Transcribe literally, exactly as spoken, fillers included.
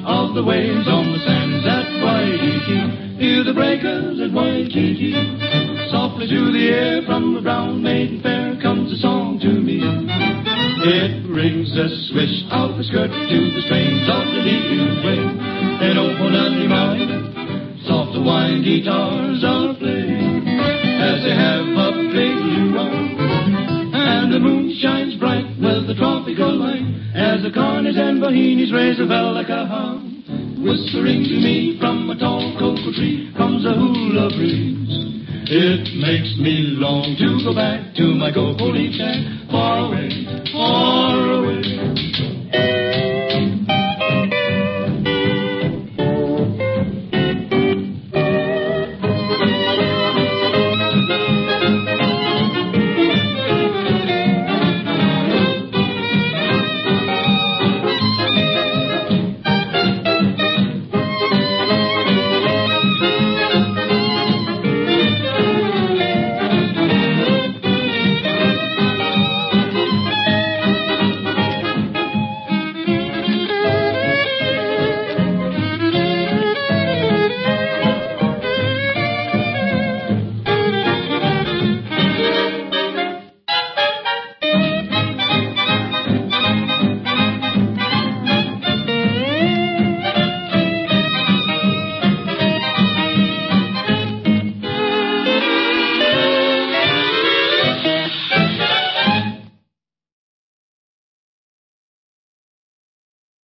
of the waves on the sands at Waikiki. Hear the breakers at Waikiki. Softly through the air from the brown maiden fair comes a song to me. It brings a swish of the skirt to the strains of the Lee way. Then open up your mind, soft Hawaiian guitars are playing as they have a big luau. And the moon shines bright with the tropical light as the carnies and bohemians raise a bell like a hound. Whispering to me from a tall cocoa tree comes a hula breeze. It makes me long to go back to my Gopoli shack, far away, far away.